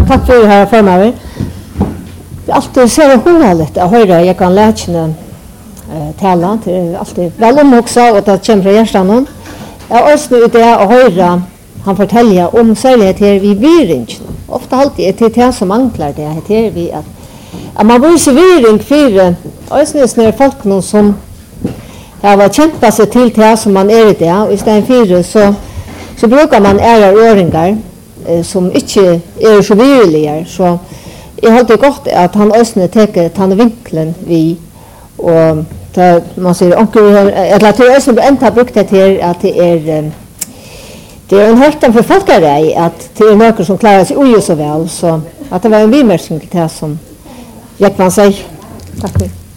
tack för det här för mig. Det är alltid så roligt att höra jag kan lära tala. Det är alltid väl också och det kommer från hjärtan. Jag också nu det att höra han fortälja om särskilt här vid viring. Ofta alltid är det som anklar det här vi att man visar viring för ösnäsnär folk som har kämpat sig till det som man är det och istället för så brukar man öringar som inte är så virliga så jag har det gott att han ösnä tar han vinkeln vi och man säger onkel eller att ösnä ända brukt det till att det är en hälften för folkare att det är några som klarar sig oj så väl så att det var en vimerskning till det som jag kan säga. Tack.